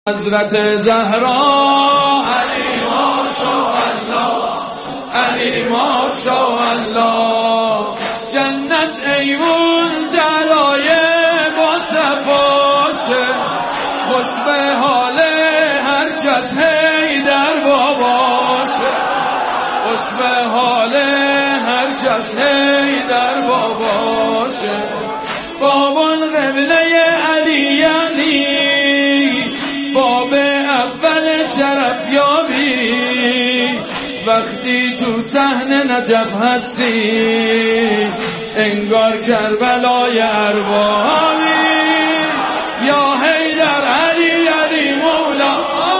حضرت زهرا علی ماشاءالله، علی ماشاءالله، جنت ایوون جلای با صفاشه، خوش به حال هر کس حیدر باباشه، خوش به حال هر کس حیدر باباشه. بابان قبله علی علی، باب اول شرف یابی، وقتی تو صحن نجف هستی انگار کربلای ارواحی. یا حیدر علی علی مولا،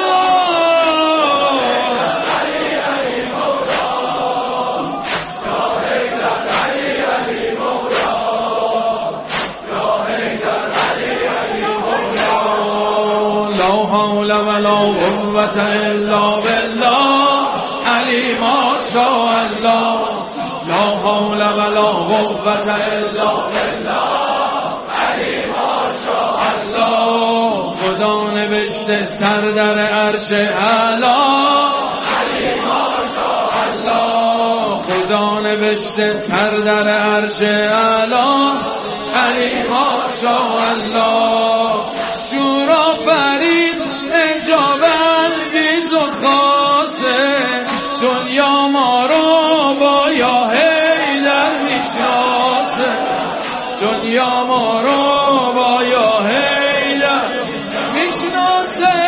علی علی مولا، یا حیدر علی علی مولا، یا حیدر علی علی مولا. لا حول ولا قوة الا بالله، علی ماشاءالله، لا حول ولا قوة الا بالله، علی ماشاءالله. خدا نوشته سر در عرش اعلی، علی ماشاءالله، خدا نوشته سر در عرش اعلی، علی ماشاءالله. شورا فرید اجاب انگیز و خاصه، دنیا ما رو با یا حیدر میشناسه، دنیا ما رو با یا حیدر میشناسه.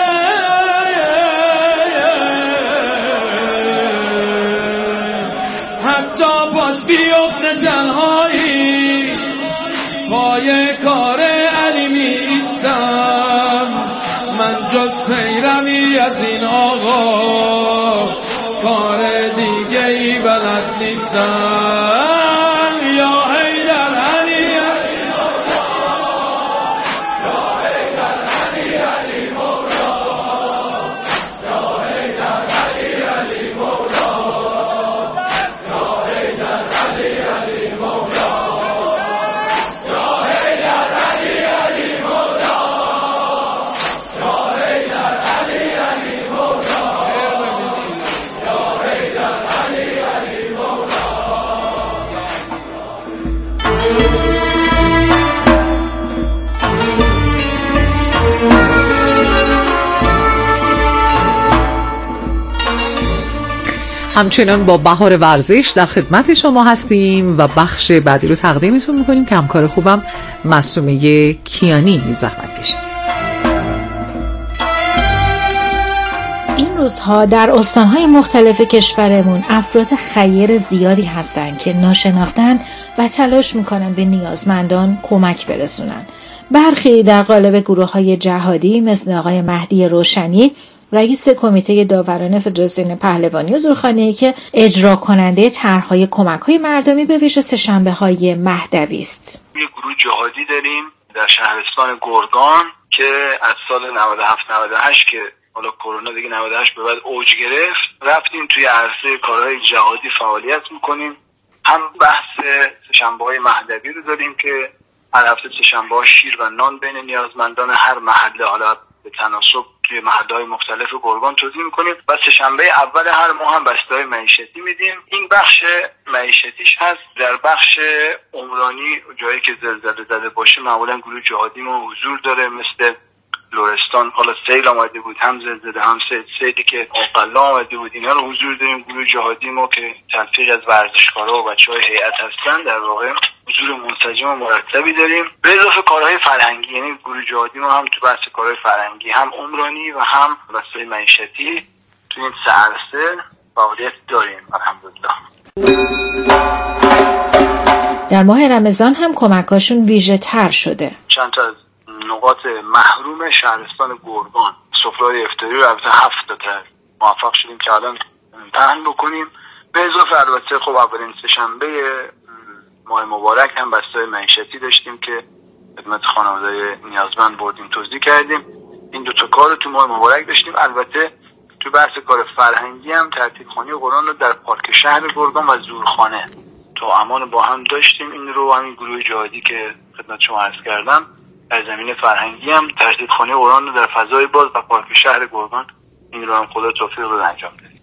حتی باش بیفته تنهایی پای کار علی می ایستم، من جز پیروی از این آقا کار دیگه ای بلد نیستم. یا حیدر علی علی مولا، یا حیدر علی علی مولا، یا حیدر علی علی مولا، یا حیدر علی علی مولا، یا حیدر علی علی مولا، یا حیدر علی علی مولا، یا حیدر علی علی مولا. همچنان با بهار ورزش در خدمت شما هستیم و بخش بعدی رو تقدیمتون میکنیم که همکار خوبم معصومه کیانی زحمت کشید. این روزها در استانهای مختلف کشورمون افراد خیر زیادی هستن که ناشناختن و تلاش میکنن به نیازمندان کمک برسونن. برخی در قالب گروه‌های جهادی مثل آقای مهدی روشنی، رئیس کمیته داوران فدراسیون پهلوانی و زورخانه‌ای که اجرا کننده طرح‌های کمک‌های مردمی به ویژه سه‌شنبه‌های مهدوی است. یه گروه جهادی داریم در شهرستان گرگان که از سال 97-98 که حالا کرونا دیگه 98 به بعد اوج گرفت، رفتیم توی عرصه کارهای جهادی فعالیت می‌کنیم. هم بحث سه‌شنبه‌های مهدوی رو داریم که هر هفته سه‌شنبه‌ها شیر و نان بین نیازمندان هر محله، حالا به تناسب توی محله‌های مختلف گرگان توزیع می‌کنیم و سه‌شنبه اول هر ماه هم بسته‌های معیشتی میدیم. این بخش معیشتیش هست. در بخش عمرانی جایی که زلزله زده باشه معمولا گروه جهادی ما حضور داره، مثل لرستان حالا سیل آمده بود، هم زلزله هم سیلی که آقلا آمده بود، اینا رو حضور داریم. گروه جهادی ما که تلفیق از ورزشکارا و بچه‌های هیئت هستن، در واقع حضور منسجم و مرتبی داریم. به اضافه کارهای فرهنگی، یعنی گروه جهادی ما هم تو بحث کارهای فرهنگی، هم عمرانی و هم بحث‌های معیشتی تو این سه عرصه فعالیت داریم الحمدلله. در ماه رمضان هم کمکاشون ویژه تر شده. چند تا از نقاط محروم شهرستان گرگان سفره‌های افطاری رو البته 7 تا موفق شدیم که الان پهن بکنیم. به اضافه البته خب اولین سه‌شنبه ماه مبارک هم بسته‌های معیشتی داشتیم که خدمت خانواده‌های نیازمند بردیم توزیع کردیم. این دو تا کار رو تو ماه مبارک داشتیم. البته تو بحث کار فرهنگی هم ترتیب‌خوانی قرآن رو در پارک شهر گرگان و زورخانه تو امان با هم داشتیم. این رو همین گروه جهادی که خدمت شما عرض کردم در زمینه فرهنگی هم تجدیدخانه اوران رو در فضای باز و پارک شهر گرگان این رو هم خدا توفیق رو انجام دادیم.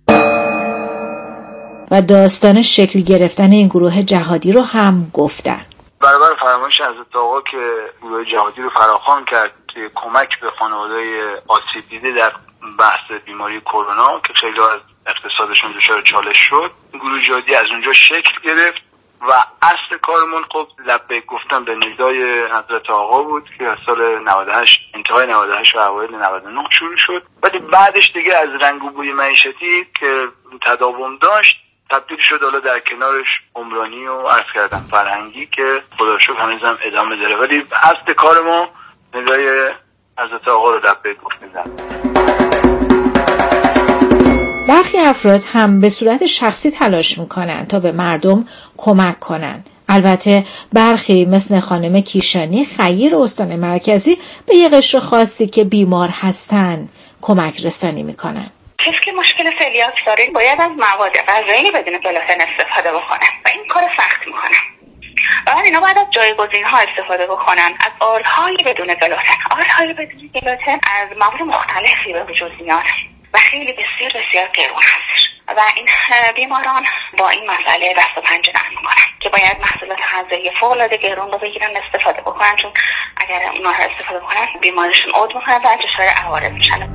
و داستان شکل گرفتن این گروه جهادی رو هم گفتن. برابر فرمایش حضرت آقا که گروه جهادی رو فراخوان کرد که کمک به خانواده‌های آسیب دیده در بحث بیماری کرونا که خیلی از اقتصادشون دچار چالش شد، گروه جهادی از اونجا شکل گرفت و اصل کارمون خب لبیک گفتن به ندای حضرت آقا بود که از سال 98 انتهای 98 و اوایل 99 شروع شد، ولی بعدش دیگه از رنگ و بوی معیشتی که تداوم داشت تبدیل شد حالا در کنارش عمرانی و عرض کردم فرهنگی که خدا رو شکر هنوز هم ادامه داره، ولی اصل کار ما ندای حضرت آقا رو لبیک گفتن. برخی افراد هم به صورت شخصی تلاش میکنن تا به مردم کمک کنن. البته برخی مثل خانم کیشانی خیر استان مرکزی به یه قشر خاصی که بیمار هستن کمک رسانی میکنن. کسی که مشکل سلیاک داره باید از مواد غذایی بدون گلوتن استفاده بکنه و این کار سخت میکنه. و اینا باید از جایگزین‌ها استفاده بکنن، از آردهای بدون گلوتن. آردهای بدون گلوتن از مواد مختلفی به وجود میاد و خیلی بسیار گرون هستش و این بیماران با این مسئله دست و پنجه نرم میکنن که باید محصولات غذایی فوق‌العاده گرون رو بگیرن استفاده بکنن، چون اگر اونها رو استفاده بکنن بیمارشون عود میکنن و انتشار عوارض میشن.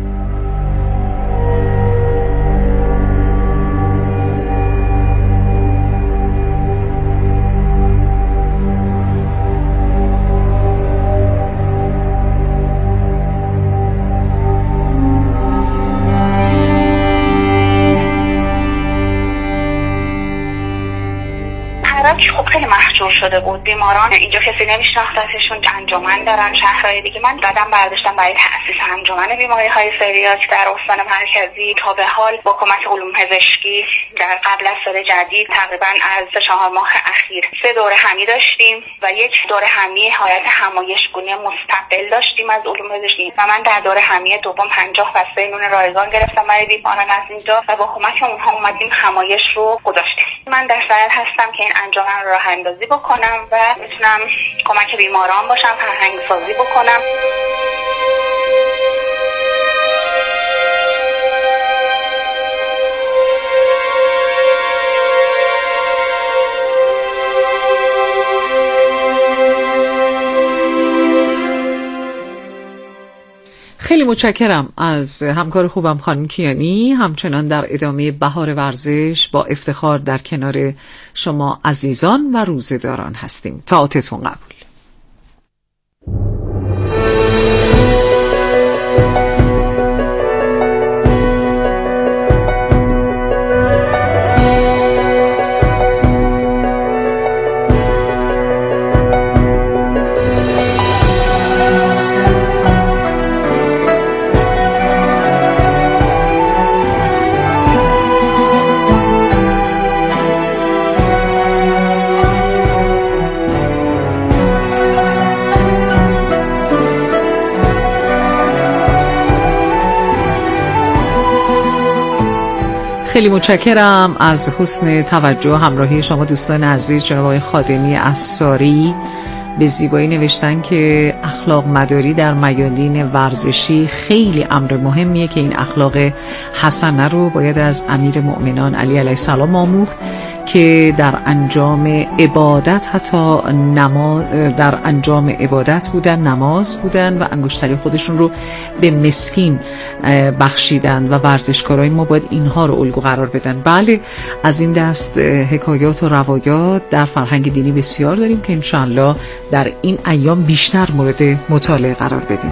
خب خیلی محجور شده بود بیماران، اینجا کسی نمیشناختشون، انجمن دارن شهرهای دیگه. من قدم برداشتم برای تأسیس انجمن بیماری های سریاک در استان مرکزی. تا به حال با کمک علوم پزشکی در قبل از سال جدید تقریبا از 4 ماه اخیر 3 دوره همی داشتیم و یک دوره همی حالت همایشگونی مستقل داشتیم از علوم پزشکی و من در دوره همی دوم 50 بسته نون رایگان گرفتم برای بیماران از اینجا و با کمک اونها اومدیم همایش رو گذاشتیم. من در صدد هستم که این انجمن رو راه اندازی بکنم و بتونم کمک بیماران باشم، فرهنگ سازی بکنم. خیلی متشکرم از همکار خوبم خانم کیانی. همچنان در ادامه بهار ورزش با افتخار در کنار شما عزیزان و روزه‌داران هستیم. طاعتتون قبول. خیلی متشکرم از حسن توجه همراهی شما دوستان عزیز. جناب آقای خادمی عصاری به زیبایی نوشتن که اخلاق مداری در میادین ورزشی خیلی امر مهمیه که این اخلاق حسنه رو باید از امیر مؤمنان علی علیه السلام آموخت که در انجام عبادت حتی در انجام عبادت بودن، نماز بودن و انگشتری خودشون رو به مسکین بخشیدن و ورزشکارای ما باید اینها رو الگو قرار بدن. بله، از این دست حکایات و روایات در فرهنگ دینی بسیار داریم که انشاءالله در این ایام بیشتر مورد مطالعه قرار بدیم.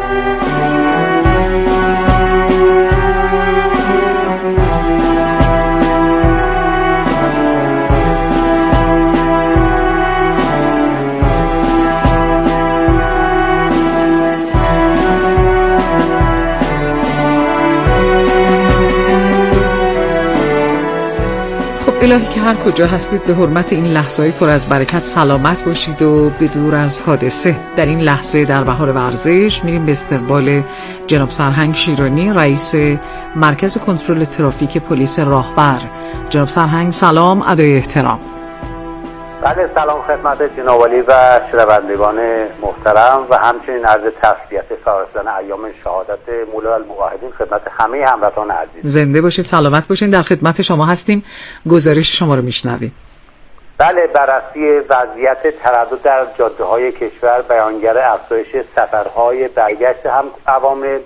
الهی که هر کجا هستید به حرمت این لحظه‌های پر از برکت سلامت باشید و بدور از حادثه. در این لحظه در بهار ورزش میریم به استقبال جناب سرهنگ شیرانی، رئیس مرکز کنترل ترافیک پلیس راهور. جناب سرهنگ سلام، ادای احترام. بله، سلام خدمت جناب عالی و شنوندگان محترم و همچنین عرض تسلیت فرارسیدن ایام شهادت مولا الموحدین خدمت همه هموطنان عزیز. زنده باشید، سلامت باشید. در خدمت شما هستیم، گزارش شما رو میشنویم. بله، بررسی وضعیت تردد در جاده‌های کشور بیانگر افزایش سفرهای برگشت عوامل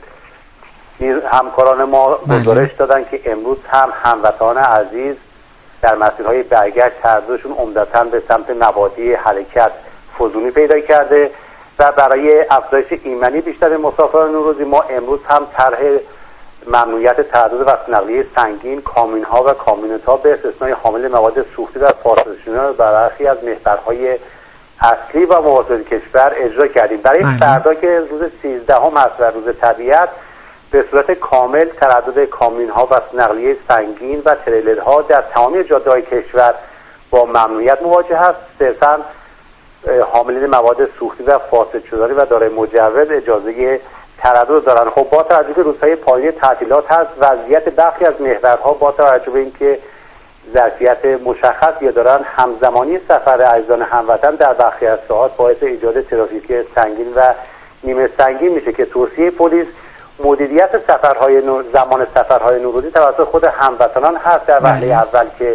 همکاران ما گزارش دادن که امروز هم هموطنان عزیز در مسیرهای برگشت ترددشون عمدتاً به سمت نوادی حرکت فزونی پیدا کرده و برای افزایش ایمنی بیشتر مسافران نوروزی ما امروز هم طرح ممنوعیت تردد وسط نقلیه سنگین، کامیون‌ها و کامیونت‌ها به استثنای حامل مواد سوختی و فاسدشنال رو برخی از محورهای اصلی و موازی کشور اجرا کردیم. برای فردا که روز 13 هست و روز طبیعت، به صورت کامل تردد کامیون‌ها و نقلیه سنگین و تریلرها در تمامی جاده‌های کشور با ممنوعیت مواجه است. صرفاً حاملین مواد سوختی و فاسد شدنی و دارای مجوز اجازه تردد دارن. خب با توجه به روزهای پایانی تعطیلات هست، وضعیت برخی از محورها با توجه به اینکه ظرفیت مشخصی دارن، همزمانی سفر عزیزان هموطن در برخی از ساعات باعث ایجاد ترافیک سنگین و نیمه سنگین میشه که توصیه پلیس مدیریت زمان سفرهای نوروزی توسط خود هموطنان هست در وهله اول که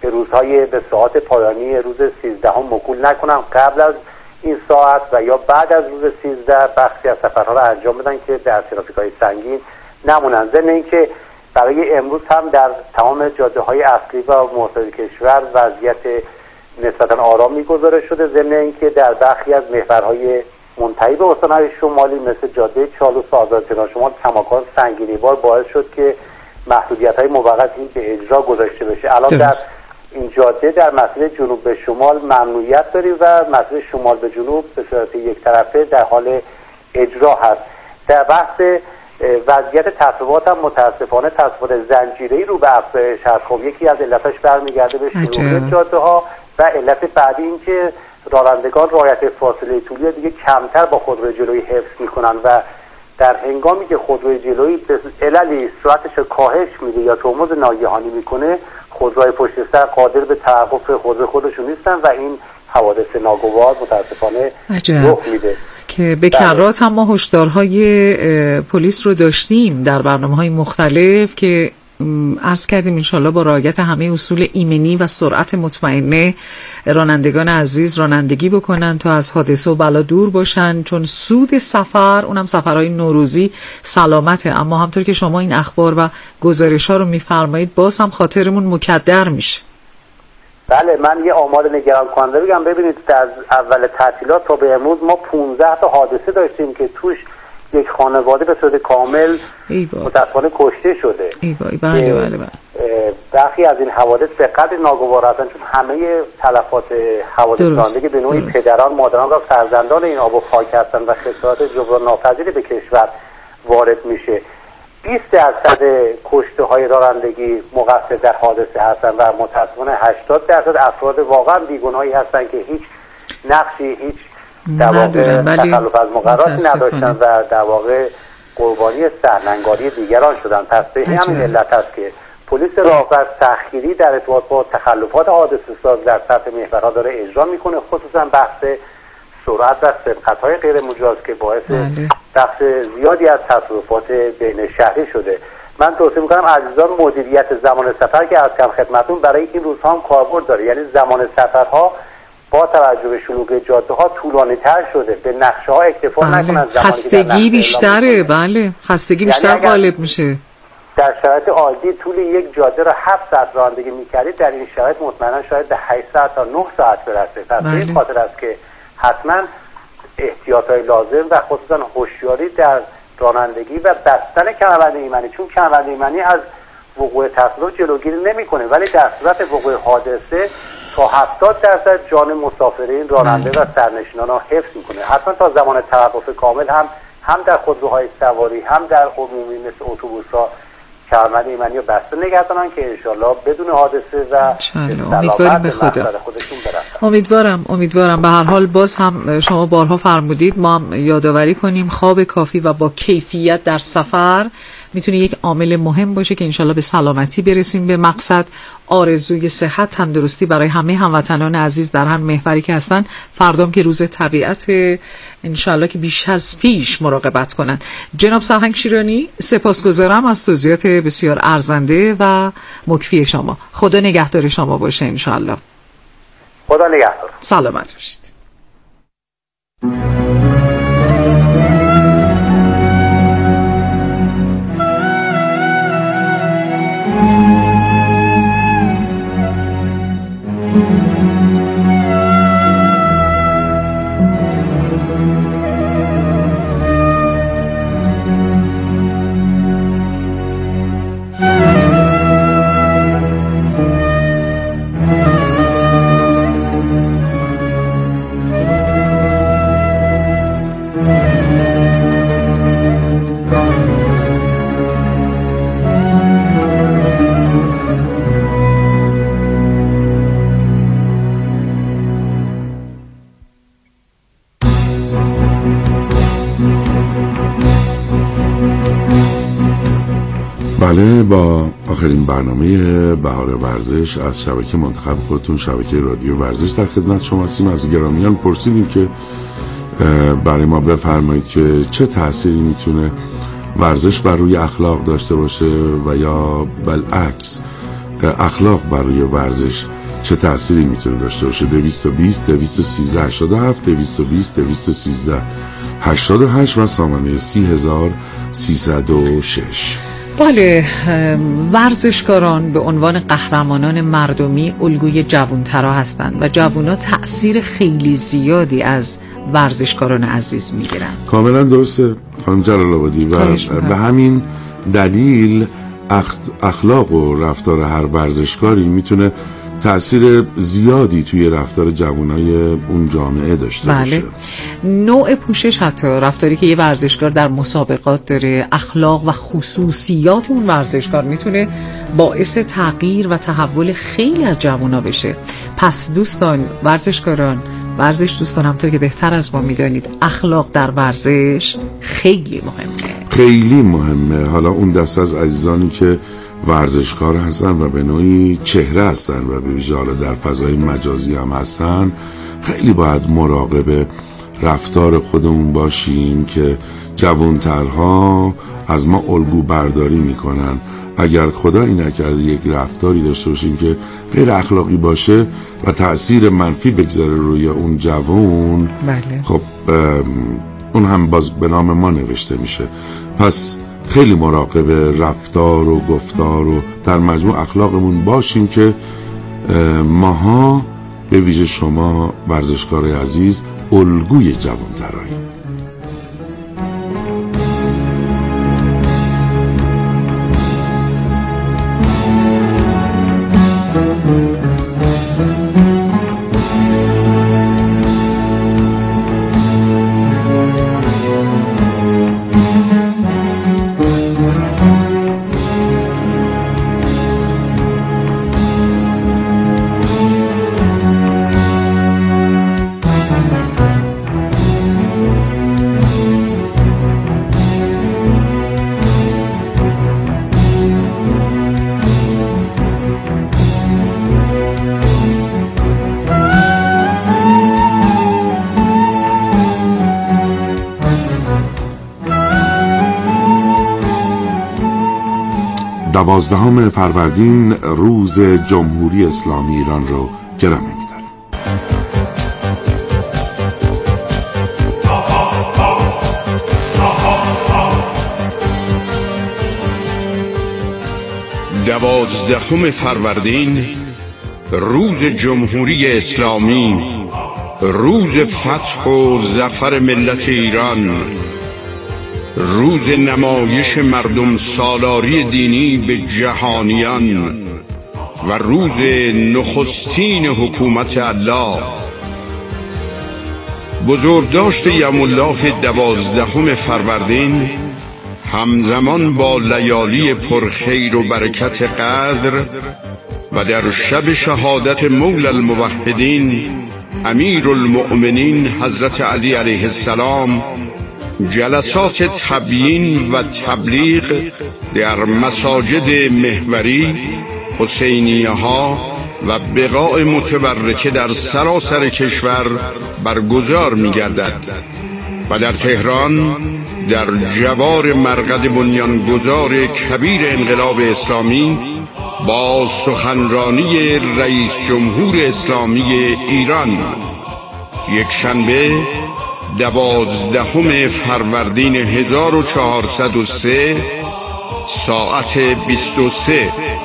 به ساعات پایانی روز 13 موکول نکنن، قبل از این ساعت و یا بعد از روز 13 بخشی از سفرها را انجام بدن که در ترافیک‌های سنگین نمونن. ضمن اینکه برای امروز هم در تمام جاده‌های اصلی و مرتبط کشور وضعیت نسبتاً آرامی گزارش شده. ضمن اینکه در برخی از محورهای منتهی به استان‌های شمالی مثل جاده چالوس و آزاد شمال کماکان سنگینی بار باعث شد که محدودیت‌های موقتی به اجرا گذاشته بشه. الان در این جاده در مسیر جنوب به شمال ممنوعیت داریم و مسیر شمال به جنوب به صورت یک طرفه در حال اجرا هست. در بحث وضعیت تصویبات هم متاسفانه تصویبات زنجیره‌ای رو به افزایش هست. خب یکی از علتش برمیگرده به شلوغی جاده‌ها و علت بعدی این که رانندگان رعایت فاصله طولی دیگه کمتر با خودروی جلویی حفظ میکنن و در هنگامی که خودروی جلویی به عللی سرعتش رو کاهش میده یا ترمز ناگهانی میکنه، خودروهای پشت سر قادر به توقف خودروی خودشون نیستن و این حوادث ناگوار متاسفانه رخ میده. که به کرات هم ما هشدارهای پلیس رو داشتیم در برنامه‌های مختلف که عرض کردیم انشالله با رعایت همه اصول ایمنی و سرعت مطمئنه رانندگان عزیز رانندگی بکنن تا از حادثه و بلا دور باشن، چون سود سفر اونم سفرهای نوروزی سلامته. اما همطور که شما این اخبار و گزارش ها رو میفرمایید باز هم خاطرمون مکدر میشه. بله، من یه آمار نگران کننده بگم. ببینید از اول تعطیلات تا به امروز ما 15 تا حادثه داشتیم که توش یک خانواده به صورت کامل متاسفانه کشته شده. بله. برخی از این حوادث به قدر ناگوار هستند چون همه تلفات حوادث رانندگی به نوعی پدران، مادران و فرزندان این آب و خاک هستند و خسارات جبران ناپذیری به کشور وارد میشه. 20% کشته های رانندگی مقصر در حادثه هستند و متاسفانه 80% افراد واقعا بیگناهی هستند که هیچ نقشی، هیچ در واقع تخلف از مقرراتی نداشتن و در واقع قربانی سرنگاری دیگران شدن. پس به همین علت است که پلیس راهبر سختگیری در ارتباط با تخلفات حادثه ساز در سطح محورها داره اجرا میکنه، خصوصا بحث سرعت و سبقت‌های غیر مجاز که باعث بخش زیادی از تصادفات بین شهری شده. من توصیه میکنم عزیزان مدیریت زمان سفر که از کم خدمتون برای این روزها هم کاربرد داره، یعنی زمان سفرها با توجه به شلوغی جاده ها طولانی تر شده، به نقشه ها اکتفا نکنن. خستگی بیشتره. بله، خستگی بیشتر غالب میشه. در شرایط عادی طول یک جاده را 7 ساعت رانندگی میکردید، در این شرایط مطمئنا شاید به 8 ساعت تا 9 ساعت برسه. پس به این خاطر است که حتما احتیاطات لازم و خصوصا هوشیاری در رانندگی و بستن کمربند ایمنی، چون کمربند ایمنی از وقوع تصادف جلوگیری نمیکنه ولی در صورت وقوع حادثه تا 70% جان مسافرین، راننده و سرنشینان را حفظ میکنه. حتما تا زمان توقف کامل هم در خودروهای سواری هم در عمومی مثل اتوبوس‌ها کمربند ایمنی رو بسته نگه دارن که انشالله بدون حادثه و امیدواریم به خدا. امیدوارم. به هر حال باز هم شما بارها فرمودید ما هم یادآوری کنیم خواب کافی و با کیفیت در سفر میتونه یک عامل مهم باشه که انشالله به سلامتی برسیم به مقصد. آرزوی صحت، تندرستی برای همه هموطنان عزیز در هر محوری که هستن. فردام که روز طبیعت، انشالله که بیش از پیش مراقبت کنن. جناب سرهنگ شیرانی، سپاسگزارم از توضیحات بسیار ارزنده و مکفی شما. خدا نگهدار شما باشه انشالله. خدا نگهدار. سلامت باشید. بله، با آخرین برنامه بهار ورزش از شبکه منتخب خودتون، شبکه رادیو ورزش، در خدمت شما هستیم. از گرامیان پرسیدیم که برای ما بفرمایید که چه تأثیری میتونه ورزش بر روی اخلاق داشته باشه و یا بالعکس اخلاق بر روی ورزش چه تأثیری میتونه داشته باشه. 220 213 87 220 213 88 و سامانه 30306. بله، ورزشکاران به عنوان قهرمانان مردمی الگوی جوانترا هستند و جوونا تأثیر خیلی زیادی از ورزشکاران عزیز میگیرن. کاملا درسته خانم جلال آبادی و به همین دلیل اخلاق و رفتار هر ورزشکاری میتونه تأثیر زیادی توی رفتار جوانای اون جامعه داشته باشه. نوع پوشش، حتی رفتاری که یه ورزشکار در مسابقات داره، اخلاق و خصوصیات اون ورزشکار میتونه باعث تغییر و تحول خیلی از جوانا بشه. پس دوستان ورزشکاران، ورزش دوستان، همونطور که بهتر از ما میدانید اخلاق در ورزش خیلی مهمه، خیلی مهمه. حالا اون دست از عزیزانی که ورزشکار هستن و به نوعی چهره هستن و به ویژه حالا در فضای مجازی هم هستن، خیلی باید مراقب رفتار خودمون باشیم که جوانترها از ما الگو برداری میکنن. اگر خدایی نکرده یک رفتاری داشته باشیم که غیر اخلاقی باشه و تأثیر منفی بگذاره روی اون جوان، خب اون هم باز به نام ما نوشته میشه. پس خیلی مراقب رفتار و گفتار و در مجموع اخلاقمون باشیم که ماها به ویژه شما ورزشکار عزیز الگوی جوانتراییم. دوازدهم فروردین روز جمهوری اسلامی ایران رو گرامی می‌داریم. دوازدهم فروردین روز جمهوری اسلامی، روز فتح و ظفر ملت ایران، روز نمایش مردم سالاری دینی به جهانیان و روز نخستین حکومت الله. بزرگداشت یوم الله 12 فروردین همزمان با لیالی پرخیر و برکت قدر و در شب شهادت مولا الموحدین امیر المؤمنین حضرت علی علیه السلام جلسات تبیین و تبلیغ در مساجد محوری، حسینیه ها و بقاع متبرکه در سراسر کشور برگزار می گردد و در تهران در جوار مرقد بنیانگذار کبیر انقلاب اسلامی با سخنرانی رئیس جمهور اسلامی ایران، یکشنبه 12 فروردین 1403 ساعت 23.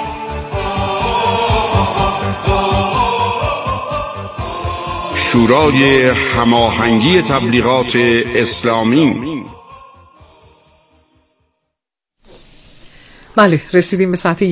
شورای هماهنگی تبلیغات اسلامی. بله، رسیدیم به ساعت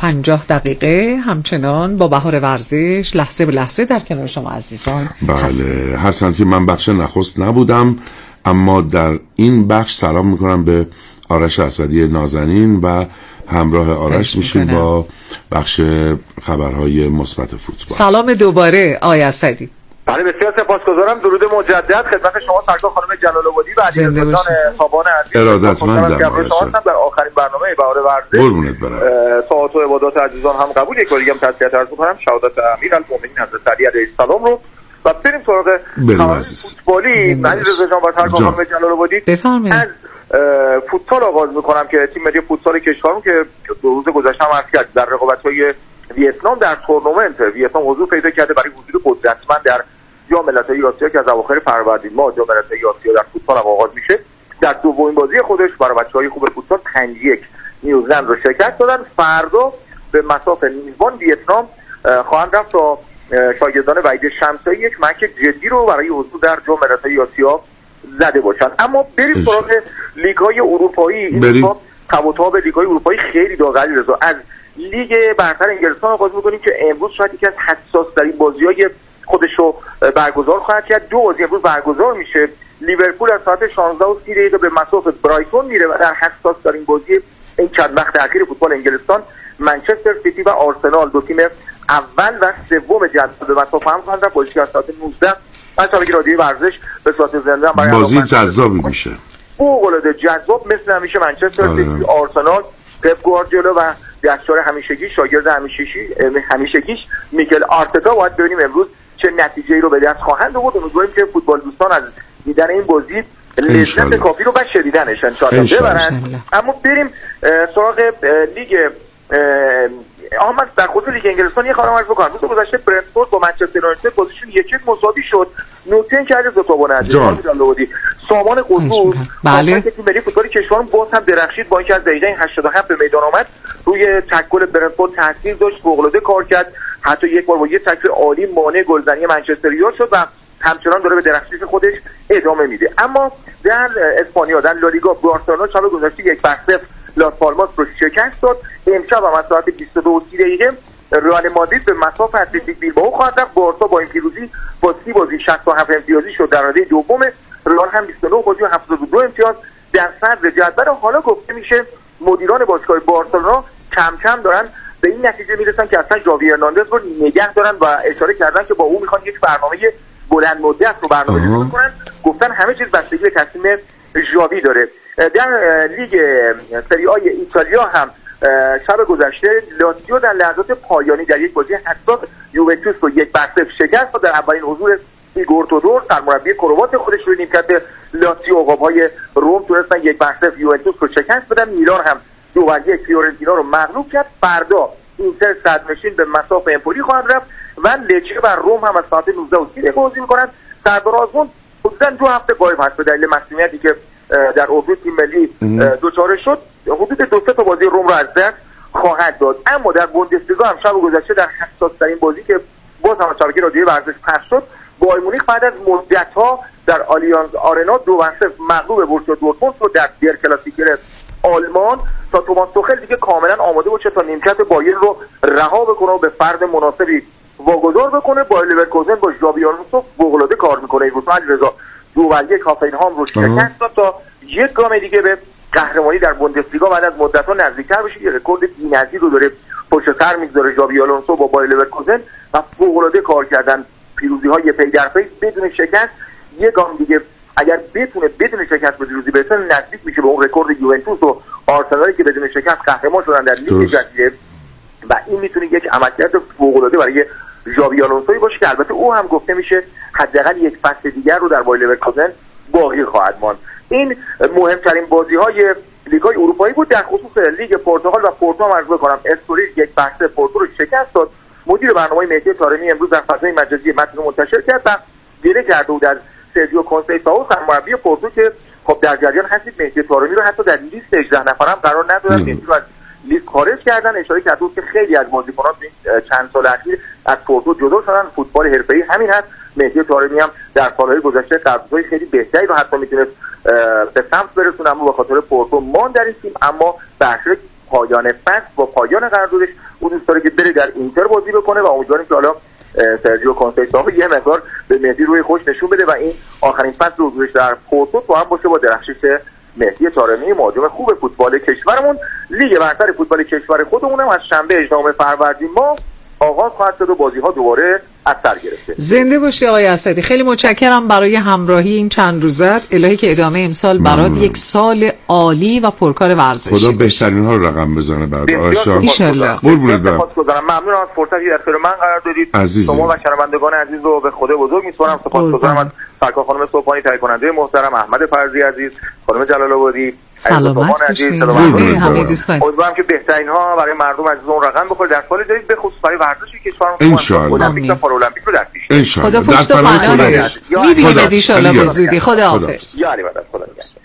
11:50 همچنان با بهار ورزش لحظه به لحظه در کنار شما عزیزان. بله، هرچند که من بخش نخست نبودم اما در این بخش سلام میکنم به آرش اسدی نازنین و همراه آرش میشیم با بخش خبرهای مثبت فوتبال. سلام دوباره آقای اسدی. بله، بسیار سپاسگزارم. درود مجدد خدمت شما سرکار خانم جلال‌آبادی و علیرضا تابان عزیز. ارادتمندم در آخرین برنامه بهار ورزش. قربونت برم. ساعات و عبادات عزیزان هم قبول. یک بار دیگه هم تسلیت عرض می‌کنم شهادت امیرالمومنین حضرت علی علیه السلام رو و بریم سراغ خبر فوتبالی. علیرضا جان و سرکار خانم جلال‌آبادی، بفرمایید. از فوتسال آغاز می‌کنم که تیم ملی فوتسال کشورمون که دو روز گذشته هم عرض کرد در رقابت‌های ویتنام در تورنمنت ویتنام حضور پیدا کرده برای حضور قدرتمند در جام ملت‌های آسیا که از اواخر فروردین ماه جام ملت‌های آسیا در فوتبال آغاز میشه. در دومین بازی خودش برای بچه‌های خوب فوتبال 5-1 نیوزلند رو شکست دادن. فردا به مصاف میزبان ویتنام خواهند رفت تا شاگردان وحید شمسایی یک مکس جدی رو برای حضور در جام ملت‌های آسیا زده باشن. اما بریم سراغ لیگ‌های اروپایی. این تاب و تاب لیگ‌های اروپایی خیلی داغ علیرضا. از لیگ برتر انگلستان آغاز می‌کنیم که امروز شاید یکی از حساس‌ترین بازی‌های خودش رو برگزار خواهد کرد. دو بازی امروز برگزار میشه. لیورپول از ساعت 16:30 به مصاف برایتون میره و در حساس‌ترین بازی این چند وقت اخیر فوتبال انگلستان منچستر سیتی و آرسنال، دو تیم اول و سوم جدول، به مصاف هم خواهند رفت. بازی از ساعت 19 از شبکه رادیویی ورزش به صورت زنده برای بازی جذابی میشه. فوق‌العاده جذاب مثل همیشه. منچستر سیتی، آرسنال، پپ گواردیولا و دستیار همیشگی شاگرد همیشگیش میکل آرتتا باید ببینیم امروز چه نتیجه‌ای رو به دست خواهند آورد. امیدواریم که فوتبال دوستان از دیدن این بازی لذت کافی رو و شدیدنش انشالله ببرن. اما بریم سراغ لیگ در خصوص لیگ انگلستان یه خبر عرض بکنم. روز گذشته برنتفورد با منچستر یونایتد بازیشون 1-1 مساوی شد. نوتن کرده زوتابون عزیز جلال‌آبادی. سامان قدوس بله که تیم ملی فوتبال کشورمون باز هم درخشید با اینکه از دقیقه 87 به میدان آمد روی تکل برنتفورد تاثیر داشت، فوق‌العاده کار کرد. حتی یک بار با یه تکل عالی مانع گلزنی منچستریان شد و همچنان داره به درخشش خودش ادامه میده. اما در اسپانیا در لالیگا بارسلونا شب گذشته 1-0 لاس پالماس رو شکست داد. امشب هم از ساعت 22:30 رئال مادرید به مصاف اتلتیک بیلبائو خواهد رفت. بارسا با این پیروزی با 30 بازی 67 امتیازی شد در رده دوم. رئال هم 29 بازی و 72 امتیاز در صدر جدول. حالا گفته میشه مدیران باشگاه بارسلونا کم کم دارن به این نتیجه میرسن که اصلا ژاوی هرناندز رو نگه دارن و اشاره کردن که با او میخوان یک برنامه بلند مدت رو برنامه‌ریزی کنن. گفتن همه چیز بستگی به تصمیم ژاوی داره. در لیگ سری آ ایتالیا هم شب گذشته لاتزیو در لحظات پایانی در یک بازی حساس یوونتوس رو 1-0 شکست و در اولین حضور ایگور تودور سرمربی کروات خودش روی نیمکت لاتزیو عقاب‌های روم تونستن 1-0 یوونتوس رو شکست بدن. میلان هم 2-1 فیورنتینا رو مغلوب کرد. فردا اینتر صدرنشین به مصاف امپولی خواهد رفت و لچه و روم هم از ساعت 19:30 بازی می‌کنند. سردار آزمون حدوداً 2 هفته غایب هست به دلیل مسئولیتی که در اردو تیم ملی دچار شد. حدود 2-3 تا بازی روم رو از دست خواهد داد. اما در بوندسلیگا هم شب گذشته در حساس‌ترین بازی که باز هم شبکه رادیویی ورزش پخش شد، بایر مونیخ بعد از مدت‌ها در آلیانز آرنا 2-0 مغلوب بورسیا دورتموند شد در در کلاسیکر آلمان تا توماس توخل دیگه کاملا آماده باشه تا نیمکت بایر رو رها بکنه و به فرد مناسبی واگذار بکنه. بایر لورکوزن با ژاوی آلونسو فوق‌العاده کار میکنه. این روز علیرضا 2-1 هافنهام رو شکست داد تا یک گام دیگه به قهرمانی در بوندسلیگا بعد از مدت‌ها نزدیک‌تر بشه. یه رکورد بی‌نظیر رو داره پشت سر می‌گذاره ژاوی آلونسو با بایر لورکوزن و فوق‌العاده کار کردن. پیروزی‌های پی در پی بدون شکست. یک گام دیگه اگر بتونه بدون شکست به پیروزی برسه نزدیک میشه به اون رکورد یوونتوس و آرسنالی که بدون شکست قهرمان شدن در لیگ جزیره و این میتونه یک عملکرد فوق‌العاده برای ژاوی آلونسوی باشه که البته او هم گفته میشه حداقل یک فصل دیگر رو در بایر لورکوزن باقی خواهد ماند. این مهمترین بازی‌های لیگ‌های اروپایی بود. در خصوص لیگ پرتغال و پورتو هم عرض بکنم استوری یک بحث پورتو رو شکست داد. مدیر برنامه مهدی طارمی امروز در فضای مجازی متن منتشر کرد و گله کرده بود در سرجیو کنسیسائو سرمربی پورتو که خب در جریان هستید مهدی طارمی رو حتی در لیست 18 نفرم قرار ندادن، مهدی رو از لیست خارج کردن. اشاره کرده بود که خیلی از بازیکنان چند سال اخیر از پورتو جدا شدن. فوتبال حرفه‌ای همین هست. مهدی طارمی هم در سالهای گذشته قراردادهای خیلی بهتری رو حتی میتونست به سمت برسونه، اما به خاطر پورتو ماند در این تیم. اما در پایان فصل با پایان قراردادش او دوست داره که بره در اینتر بازی بکنه و امیدواریم که حالا سرجیو کنسیسائو یه مقدار به مهدی روی خوش نشون بده و این آخرین فصل حضورش در پورتو تو هم باشه با درخشش مهدی طارمی مهاجم خوب فوتبال کشورمون. لیگ برتر فوتبال کشور خودمون هم از شنبه 18 فروردین ما آغاز خواهد شد و بازی‌ها دوباره از سر گرفته. زنده باشی آقای اسدی. خیلی متشکرم برای همراهی این چند روزت. الهی که ادامه امسال برات یک سال عالی و پرکار ورزشی خدا بهترین ها رو رقم بزنه بعد آشا ان شاء الله. قربونت برم. ممنون از فرصتی در اختیار من قرار دادید. عزیزی. شما و شنوندگان عزیز رو به خدا بزرگ می‌سپارم. سپاسگزارم از سرکار خانم صبحانی، تهیه کننده محترم، احمد فرزی عزیز، خانم جلال آبادی، سلامت باشید. همه دوستان امیدوارم که بهترین ها برای مردم عزیز اون رقم بخوره در سال جدید، به خصوص برای ورزش کشورمون ان شاء الله. المپیک و پارالمپیک رو در پیش. ان شاء الله. خدا پشت و پناهت. می‌بینید ان شاء الله به زودی. خدا حافظ. یا علی مدد. خدا نگهدار.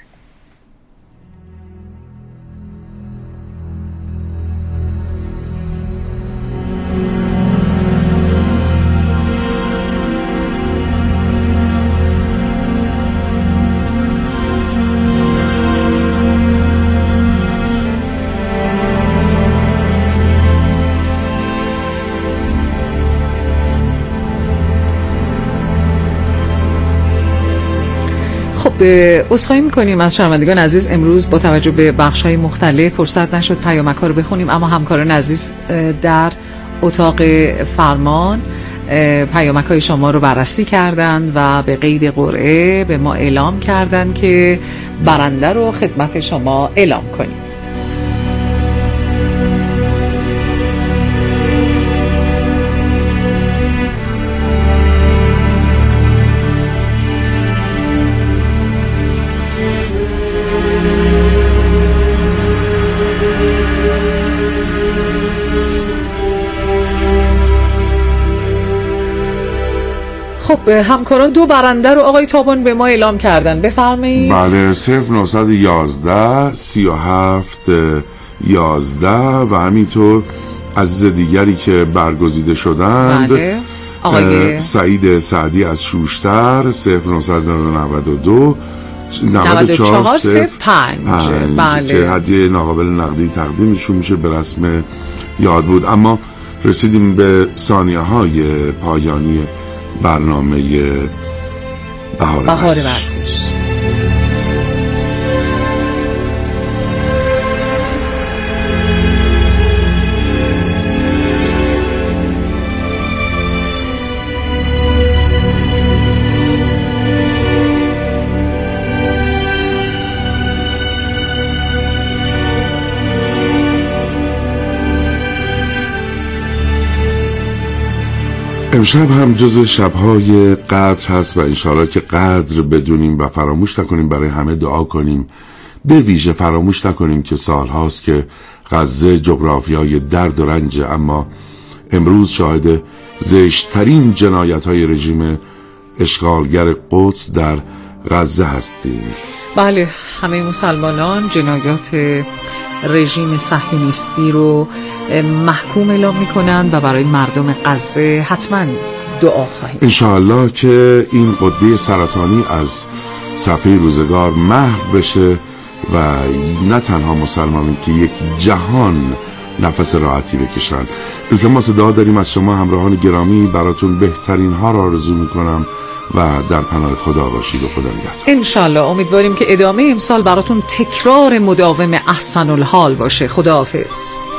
عذرخواهی می‌کنیم از شنوندگان عزیز. امروز با توجه به بخش‌های مختلف فرصت نشد پیامک‌ها رو بخونیم، اما همکاران عزیز در اتاق فرمان پیامک‌های شما رو بررسی کردند و به قید قرعه به ما اعلام کردند که برنده رو خدمت شما اعلام کنیم. خب همکاران دو برنده رو آقای تابان به ما اعلام کردن، بفرمایید. بله 0911 37 11 و همینطور عزیز دیگری که برگزیده شدند. بله آقای سعید سعدی از شوشتر 0992 9405 بله که هدیه ناقابل نقدی تقدیمشون میشه به رسم یاد بود. اما رسیدیم به ثانیه های پایانی برنامه بهار ورزش. امشب هم جزو شب‌های قدر هست و انشاءالله که قدر بدونیم و فراموش نکنیم برای همه دعا کنیم. به ویژه فراموش نکنیم که سالهاست که غزه جغرافیای درد و رنج، اما امروز شاهد زشت‌ترین جنایت‌های رژیم اشغالگر قدس در غزه هستیم. بله همه مسلمانان جنایات رژیم صهیونیستی رو محکوم اعلام میکنند و برای مردم غزه حتما دعا خواهیم. انشاءالله که این قده سرطانی از صفحه روزگار محو بشه و نه تنها مسلمانان که یک جهان نفس راحتی بکشن. التماس دعا داریم از شما همراهان گرامی، براتون بهترین ها را آرزو میکنم و در پناه خدا باشید و خدا نگهدار. انشالله امیدواریم که ادامه امسال براتون تکرار مداوم احسن الحال باشه. خداحافظ.